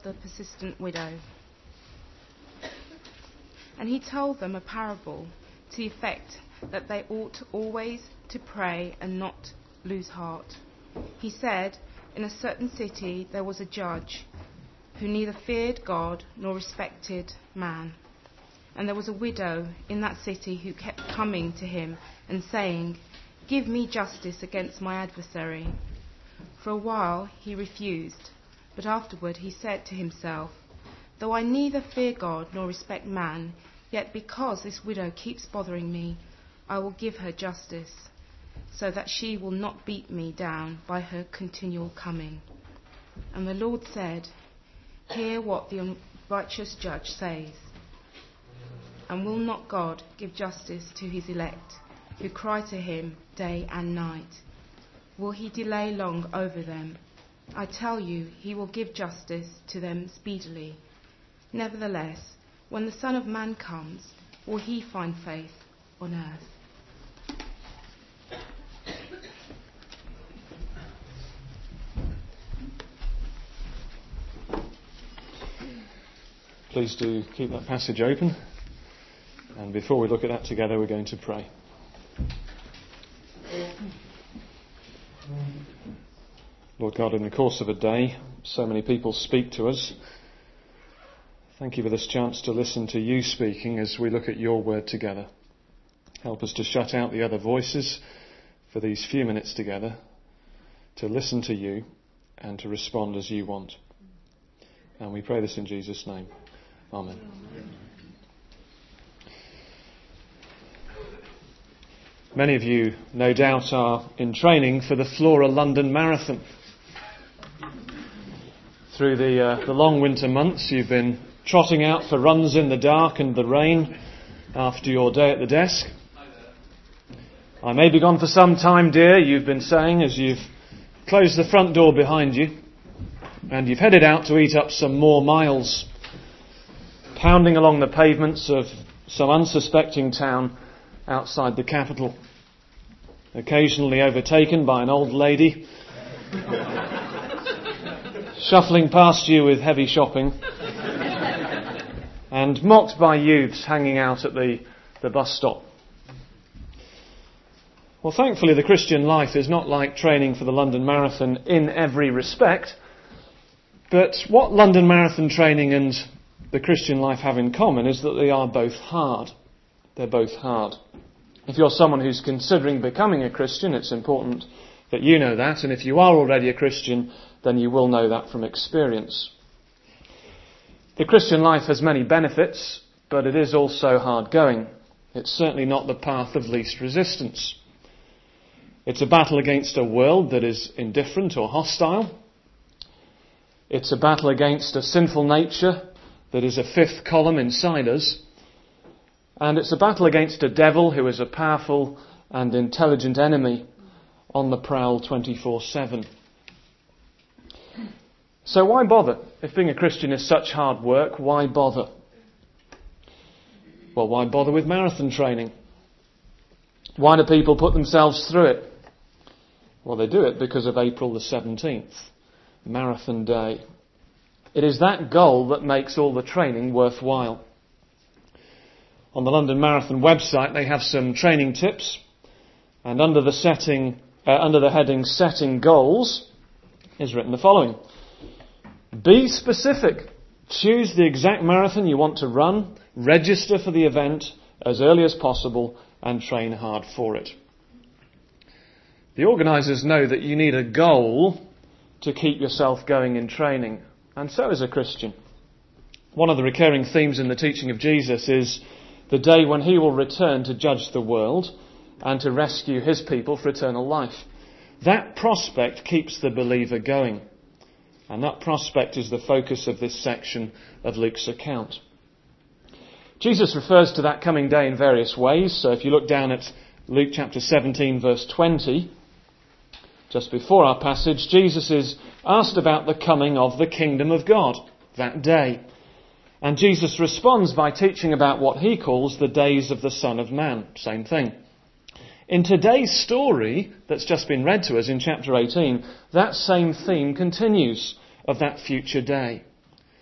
the persistent widow. And he told them a parable to the effect that they ought always to pray and not lose heart. He said, in a certain city there was a judge who neither feared God nor respected man. And there was a widow in that city who kept coming to him and saying, "Give me justice against my adversary." For a while he refused, but afterward he said to himself, "Though I neither fear God nor respect man, yet because this widow keeps bothering me, I will give her justice, so that she will not beat me down by her continual coming." And the Lord said, "Hear what the unrighteous judge says. And will not God give justice to his elect, who cry to him day and night? Will he delay long over them? I tell you, he will give justice to them speedily. Nevertheless, when the Son of Man comes, will he find faith on earth?" Please do keep that passage open. And before we look at that together, we're going to pray. Lord God, in the course of a day, so many people speak to us. Thank you for this chance to listen to you speaking as we look at your word together. Help us to shut out the other voices for these few minutes together, to listen to you and to respond as you want. And we pray this in Jesus' name. Amen. Many of you, no doubt, are in training for the Flora London Marathon. Through the long winter months, you've been trotting out for runs in the dark and the rain after your day at the desk. "I may be gone for some time, dear," you've been saying as you've closed the front door behind you, and you've headed out to eat up some more miles, pounding along the pavements of some unsuspecting town outside the capital, occasionally overtaken by an old lady shuffling past you with heavy shopping, and mocked by youths hanging out at the bus stop. Well, thankfully the Christian life is not like training for the London Marathon in every respect, but what London Marathon training and the Christian life have in common is that they are both hard. They're both hard. If you're someone who's considering becoming a Christian, it's important that you know that, and if you are already a Christian, then you will know that from experience. The Christian life has many benefits, but it is also hard going. It's certainly not the path of least resistance. It's a battle against a world that is indifferent or hostile. It's a battle against a sinful nature that is a fifth column inside us. And it's a battle against a devil who is a powerful and intelligent enemy on the prowl 24/7. So why bother? If being a Christian is such hard work, why bother? Well, why bother with marathon training? Why do people put themselves through it? Well, they do it because of April the 17th, Marathon Day. It is that goal that makes all the training worthwhile. On the London Marathon website, they have some training tips, and under the heading "Setting Goals" is written the following: be specific. Choose the exact marathon you want to run, register for the event as early as possible, and train hard for it. The organisers know that you need a goal to keep yourself going in training, and so is a Christian. One of the recurring themes in the teaching of Jesus is the day when he will return to judge the world and to rescue his people for eternal life. That prospect keeps the believer going. And that prospect is the focus of this section of Luke's account. Jesus refers to that coming day in various ways. So if you look down at Luke chapter 17, verse 20, just before our passage, Jesus is asked about the coming of the kingdom of God, that day. And Jesus responds by teaching about what he calls the days of the Son of Man. Same thing. In today's story that's just been read to us in chapter 18, that same theme continues of that future day.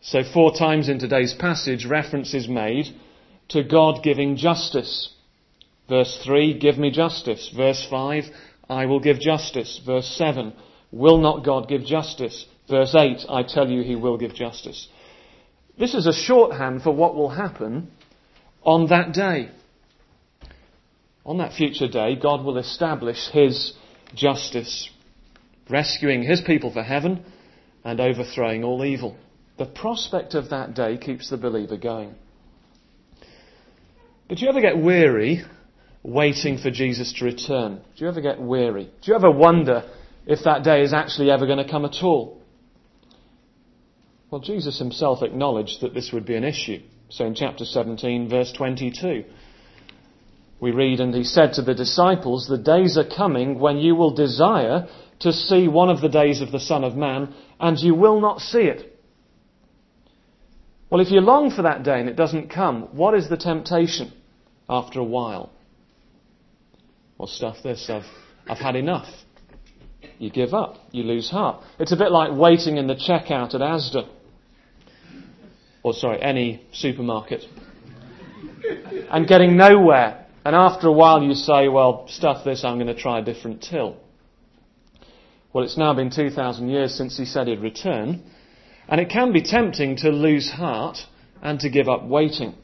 So 4 times in today's passage, reference is made to God giving justice. Verse 3, give me justice. Verse 5, I will give justice. Verse 7, will not God give justice? Verse 8, I tell you he will give justice. This is a shorthand for what will happen on that day. On that future day, God will establish his justice, rescuing his people for heaven and overthrowing all evil. The prospect of that day keeps the believer going. But do you ever get weary waiting for Jesus to return? Do you ever get weary? Do you ever wonder if that day is actually ever going to come at all? Well, Jesus himself acknowledged that this would be an issue. So in chapter 17, verse 22, we read, and he said to the disciples, the days are coming when you will desire to see one of the days of the Son of Man, and you will not see it. Well, if you long for that day and it doesn't come, what is the temptation after a while? Well, stuff this, I've had enough. You give up, you lose heart. It's a bit like waiting in the checkout at Asda. Any supermarket. And getting nowhere. And after a while you say, well, stuff this, I'm going to try a different till. Well, it's now been 2,000 years since he said he'd return. And it can be tempting to lose heart and to give up waiting.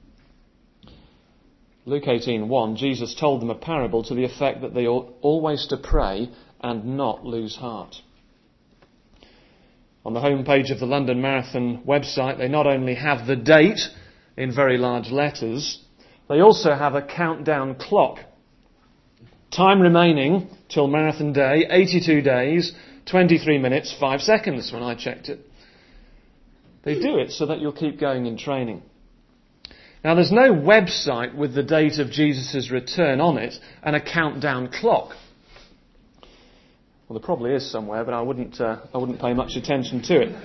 Luke 18:1, Jesus told them a parable to the effect that they ought always to pray and not lose heart. On the homepage of the London Marathon website, they not only have the date in very large letters, they also have a countdown clock. Time remaining till marathon day, 82 days, 23 minutes, 5 seconds when I checked it. They do it so that you'll keep going in training. Now, there's no website with the date of Jesus' return on it and a countdown clock. Well, there probably is somewhere, but I wouldn't pay much attention to it.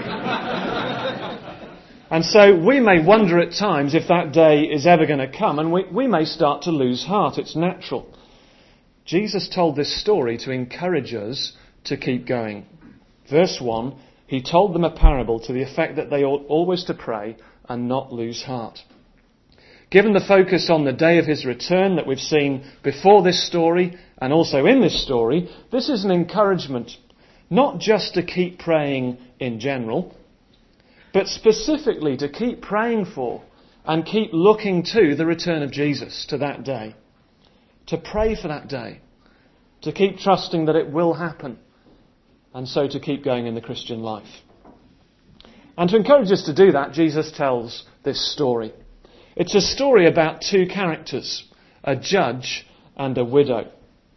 And so we may wonder at times if that day is ever going to come, and we may start to lose heart. It's natural. Jesus told this story to encourage us to keep going. Verse 1, he told them a parable to the effect that they ought always to pray and not lose heart. Given the focus on the day of his return that we've seen before this story and also in this story, this is an encouragement not just to keep praying in general, but specifically to keep praying for and keep looking to the return of Jesus, to that day. To pray for that day. To keep trusting that it will happen. And so to keep going in the Christian life. And to encourage us to do that, Jesus tells this story. It's a story about 2 characters, a judge and a widow.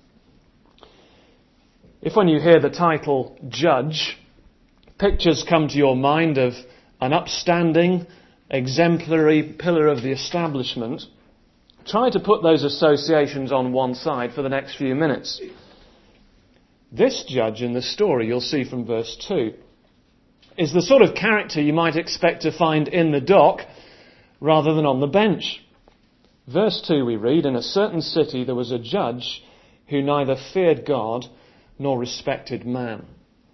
If when you hear the title judge, pictures come to your mind of an upstanding, exemplary pillar of the establishment, try to put those associations on one side for the next few minutes. This judge in the story, you'll see from verse 2, is the sort of character you might expect to find in the dock rather than on the bench. Verse 2 we read, in a certain city there was a judge who neither feared God nor respected man.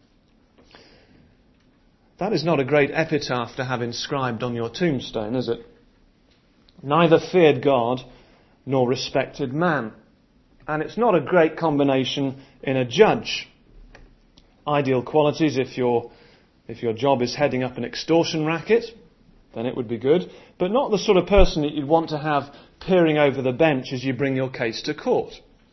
That is not a great epitaph to have inscribed on your tombstone, is it? Neither feared God nor respected man. And it's not a great combination in a judge. Ideal qualities if your job is heading up an extortion racket, then it would be good. But not the sort of person that you'd want to have peering over the bench as you bring your case to court.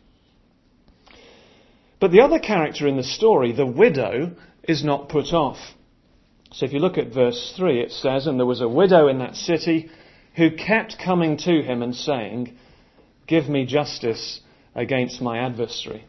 But the other character in the story, the widow, is not put off. So if you look at verse 3, it says, and there was a widow in that city who kept coming to him and saying, give me justice against my adversary.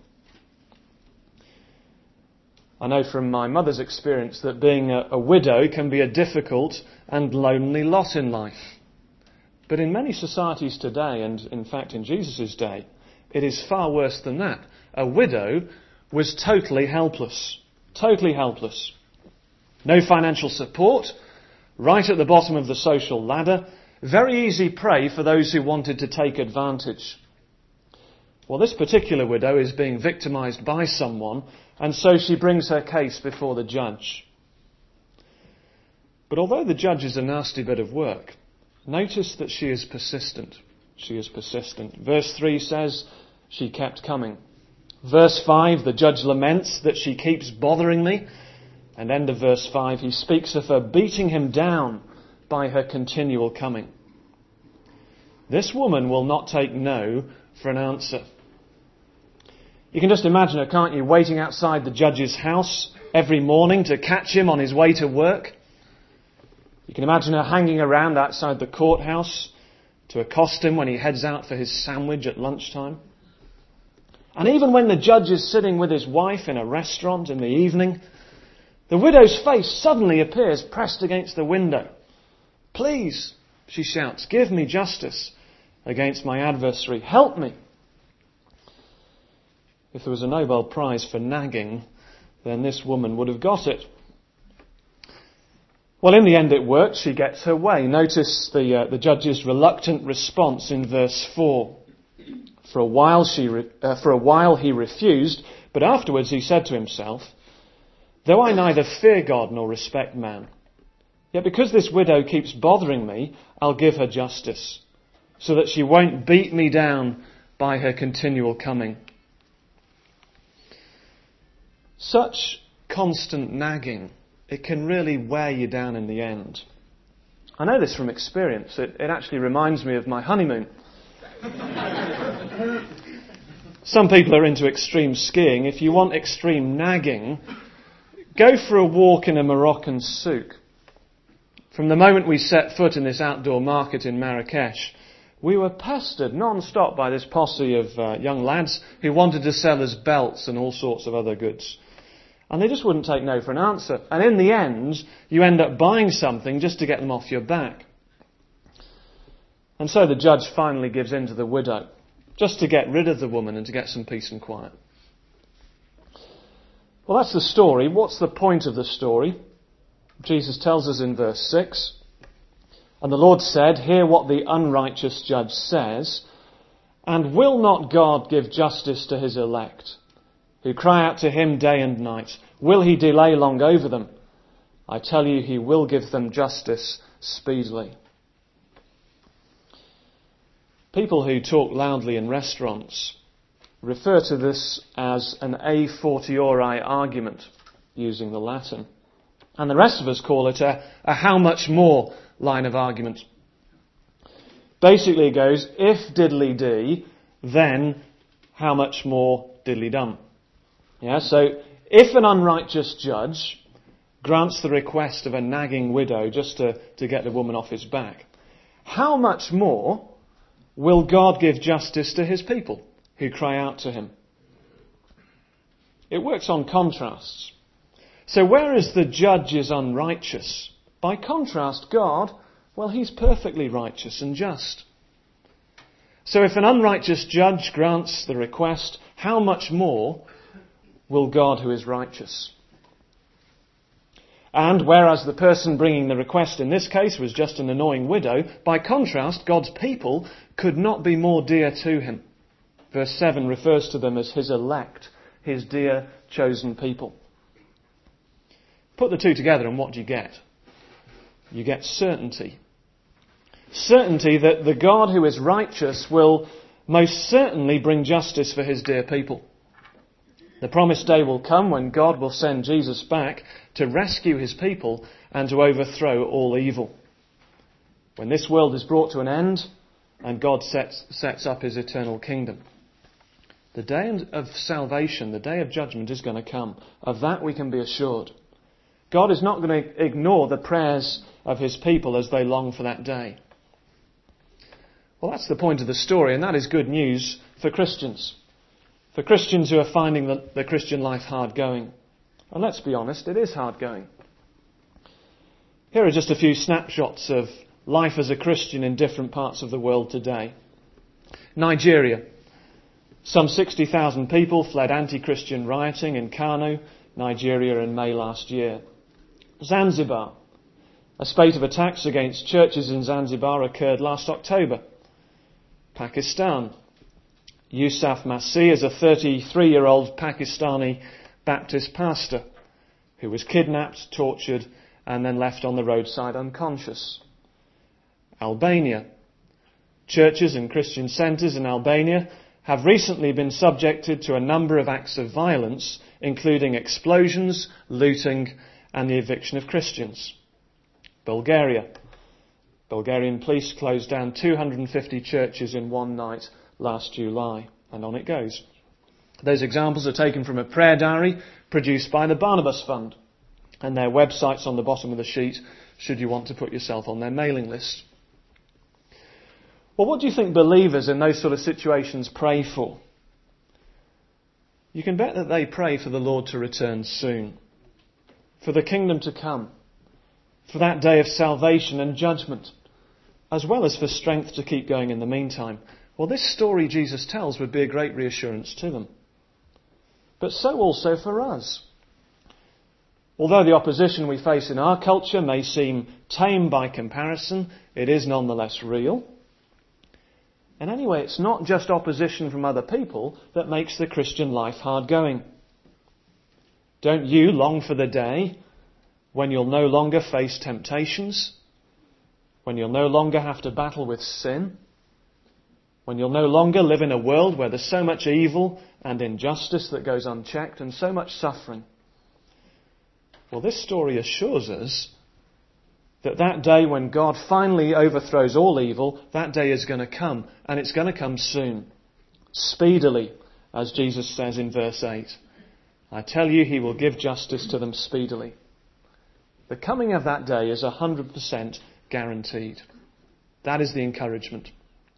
I know from my mother's experience that being a widow can be a difficult and lonely lot in life. But in many societies today, and in fact in Jesus' day, it is far worse than that. A widow was totally helpless. Totally helpless. No financial support, right at the bottom of the social ladder, very easy prey for those who wanted to take advantage. Well, this particular widow is being victimised by someone, and so she brings her case before the judge. But although the judge is a nasty bit of work, notice that she is persistent. She is persistent. Verse 3 says she kept coming. Verse 5, the judge laments that she keeps bothering me. And end of verse 5, he speaks of her beating him down by her continual coming. This woman will not take no for an answer. You can just imagine her, can't you, waiting outside the judge's house every morning to catch him on his way to work. You can imagine her hanging around outside the courthouse to accost him when he heads out for his sandwich at lunchtime. And even when the judge is sitting with his wife in a restaurant in the evening, the widow's face suddenly appears pressed against the window. "Please," she shouts, "give me justice against my adversary. Help me." If there was a Nobel Prize for nagging, then this woman would have got it. Well, in the end it worked. She gets her way. Notice the judge's reluctant response in verse 4. For a while he refused, but afterwards he said to himself, "Though I neither fear God nor respect man, yet because this widow keeps bothering me, I'll give her justice, so that she won't beat me down by her continual coming." Such constant nagging, it can really wear you down in the end. I know this from experience. It actually reminds me of my honeymoon. Some people are into extreme skiing. If you want extreme nagging, go for a walk in a Moroccan souk. From the moment we set foot in this outdoor market in Marrakesh, we were pestered non-stop by this posse of young lads who wanted to sell us belts and all sorts of other goods. And they just wouldn't take no for an answer. And in the end, you end up buying something just to get them off your back. And so the judge finally gives in to the widow, just to get rid of the woman and to get some peace and quiet. Well, that's the story. What's the point of the story? Jesus tells us in verse 6, "And the Lord said, hear what the unrighteous judge says, and will not God give justice to his elect, who cry out to him day and night? Will he delay long over them? I tell you, he will give them justice speedily." People who talk loudly in restaurants refer to this as an a fortiori argument, using the Latin. And the rest of us call it a how much more line of argument. Basically it goes, if diddly-dee, then how much more diddly-dum. Yeah, so if an unrighteous judge grants the request of a nagging widow just to get the woman off his back, how much more will God give justice to his people who cry out to him? It works on contrasts. So whereas the judge is unrighteous, by contrast, God, well, he's perfectly righteous and just. So if an unrighteous judge grants the request, how much more will God who is righteous? And whereas the person bringing the request in this case was just an annoying widow, by contrast, God's people could not be more dear to him. Verse 7 refers to them as his elect, his dear chosen people. Put the two together and what do you get? You get certainty. Certainty that the God who is righteous will most certainly bring justice for his dear people. The promised day will come when God will send Jesus back to rescue his people and to overthrow all evil. When this world is brought to an end and God sets up his eternal kingdom. The day of salvation, the day of judgment is going to come. Of that we can be assured. God is not going to ignore the prayers of his people as they long for that day. Well, that's the point of the story, and that is good news for Christians. For Christians who are finding the Christian life hard going. And let's be honest, it is hard going. Here are just a few snapshots of life as a Christian in different parts of the world today. Nigeria. Some 60,000 people fled anti-Christian rioting in Kano, Nigeria in May last year. Zanzibar. A spate of attacks against churches in Zanzibar occurred last October. Pakistan. Yusuf Masih is a 33-year-old Pakistani Baptist pastor who was kidnapped, tortured and then left on the roadside unconscious. Albania. Churches and Christian centres in Albania have recently been subjected to a number of acts of violence, including explosions, looting, and the eviction of Christians. Bulgaria. Bulgarian police closed down 250 churches in one night last July, and on it goes. Those examples are taken from a prayer diary produced by the Barnabas Fund, and their website's on the bottom of the sheet should you want to put yourself on their mailing list. Well, what do you think believers in those sort of situations pray for? You can bet that they pray for the Lord to return soon, for the kingdom to come, for that day of salvation and judgment, as well as for strength to keep going in the meantime. Well, this story Jesus tells would be a great reassurance to them. But so also for us. Although the opposition we face in our culture may seem tame by comparison, it is nonetheless real. And anyway, it's not just opposition from other people that makes the Christian life hard going. Don't you long for the day when you'll no longer face temptations, when you'll no longer have to battle with sin, when you'll no longer live in a world where there's so much evil and injustice that goes unchecked and so much suffering? Well, this story assures us that that day when God finally overthrows all evil, that day is going to come, and it's going to come soon, speedily, as Jesus says in verse 8. I tell you, he will give justice to them speedily. The coming of that day is 100% guaranteed. That is the encouragement.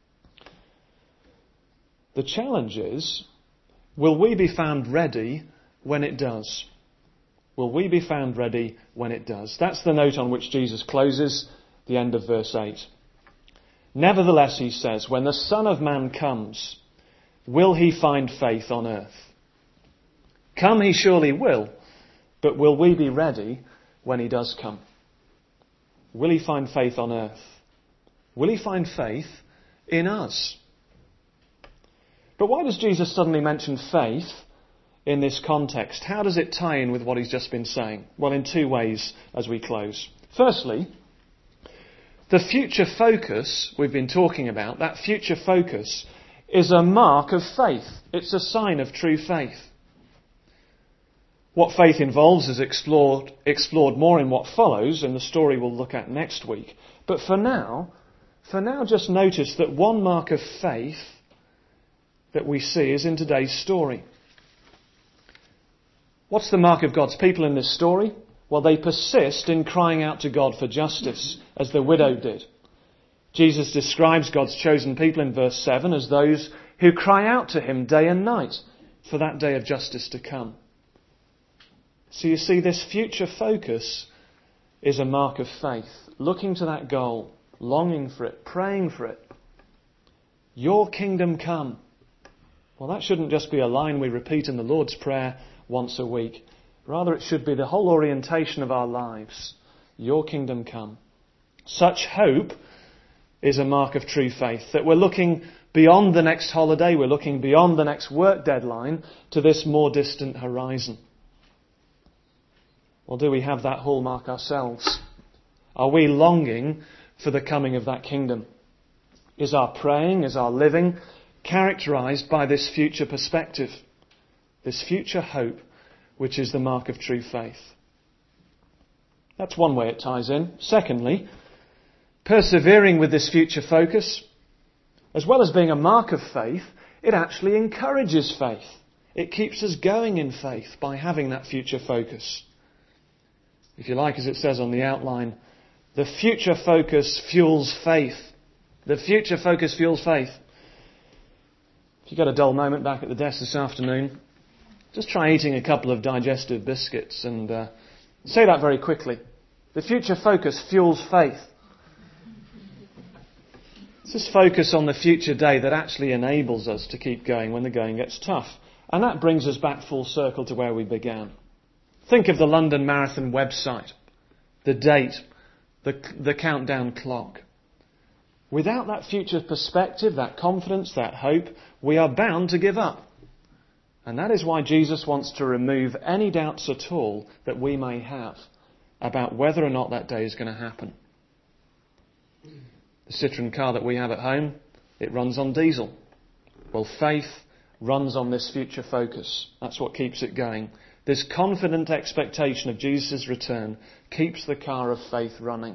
The challenge is, will we be found ready when it does? Will we be found ready when it does? That's the note on which Jesus closes the end of verse 8. Nevertheless, he says, when the Son of Man comes, will he find faith on earth? Come he surely will, but will we be ready when he does come? Will he find faith on earth? Will he find faith in us? But why does Jesus suddenly mention faith in this context? How does it tie in with what he's just been saying? Well, in two ways as we close. Firstly, the future focus we've been talking about, that future focus, is a mark of faith. It's a sign of true faith. What faith involves is explored more in what follows, in the story we'll look at next week. But for now, just notice that one mark of faith that we see is in today's story. What's the mark of God's people in this story? Well, they persist in crying out to God for justice, as the widow did. Jesus describes God's chosen people in verse 7 as those who cry out to him day and night for that day of justice to come. So you see, this future focus is a mark of faith, looking to that goal, longing for it, praying for it. Your kingdom come. Well, that shouldn't just be a line we repeat in the Lord's Prayer once a week. Rather, it should be the whole orientation of our lives. Your kingdom come. Such hope is a mark of true faith, that we're looking beyond the next holiday, we're looking beyond the next work deadline to this more distant horizon. Or do we have that hallmark ourselves? Are we longing for the coming of that kingdom? Is our praying, is our living characterized by this future perspective, this future hope, which is the mark of true faith? That's one way it ties in. Secondly, persevering with this future focus, as well as being a mark of faith, it actually encourages faith. It keeps us going in faith by having that future focus. If you like, as it says on the outline, the future focus fuels faith. The future focus fuels faith. If you got a dull moment back at the desk this afternoon, just try eating a couple of digestive biscuits and say that very quickly. The future focus fuels faith. It's this focus on the future day that actually enables us to keep going when the going gets tough. And that brings us back full circle to where we began. Think of the London Marathon website, the date, the countdown clock. Without that future perspective, that confidence, that hope, we are bound to give up. And that is why Jesus wants to remove any doubts at all that we may have. about whether or not that day is going to happen. The Citroen car that we have at home, it runs on diesel. Well, faith runs on this future focus. That's what keeps it going. This confident expectation of Jesus' return keeps the car of faith running.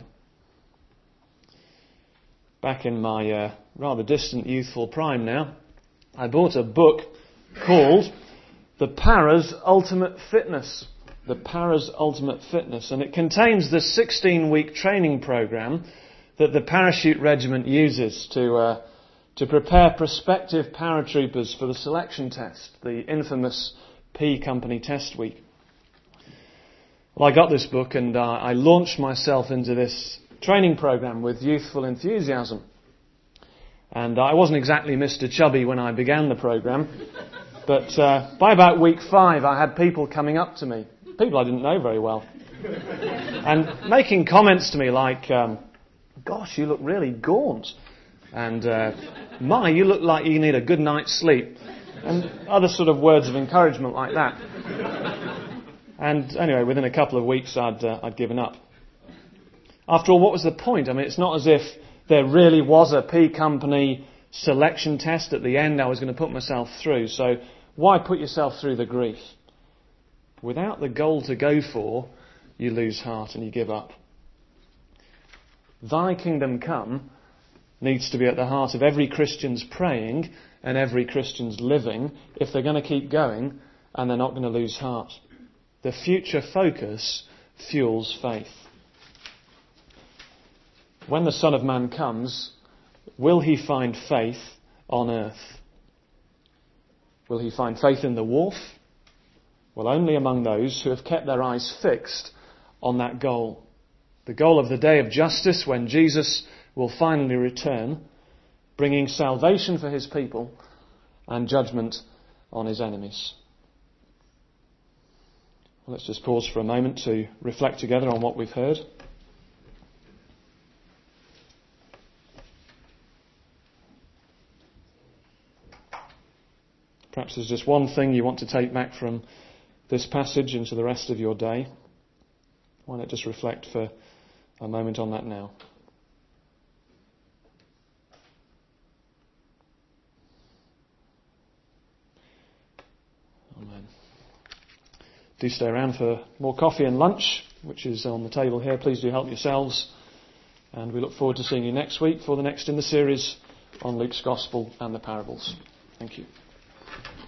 Back in my rather distant youthful prime now, I bought a book called The Para's Ultimate Fitness. The Para's Ultimate Fitness. And it contains the 16-week training program that the parachute regiment uses to prepare prospective paratroopers for the selection test, the infamous P Company test week. Well, I got this book and I launched myself into this training program with youthful enthusiasm. And I wasn't exactly Mr. Chubby when I began the program, but by about week 5 I had people coming up to me, people I didn't know very well, and making comments to me like, gosh, you look really gaunt, and you look like you need a good night's sleep, and other sort of words of encouragement like that. And anyway, within a couple of weeks I'd given up. After all, what was the point? I mean, it's not as if there really was a P Company selection test at the end I was going to put myself through. So why put yourself through the grief? Without the goal to go for, you lose heart and you give up. Thy kingdom come needs to be at the heart of every Christian's praying and every Christian's living if they're going to keep going and they're not going to lose heart. The future focus fuels faith. When the Son of Man comes, will he find faith on earth? Will he find faith in the wolf? Well, only among those who have kept their eyes fixed on that goal. The goal of the day of justice when Jesus will finally return, bringing salvation for his people and judgment on his enemies. Well, let's just pause for a moment to reflect together on what we've heard. Perhaps there's just one thing you want to take back from this passage into the rest of your day. Why not just reflect for a moment on that now? Amen. Do stay around for more coffee and lunch, which is on the table here. Please do help yourselves. And we look forward to seeing you next week for the next in the series on Luke's Gospel and the parables. Thank you.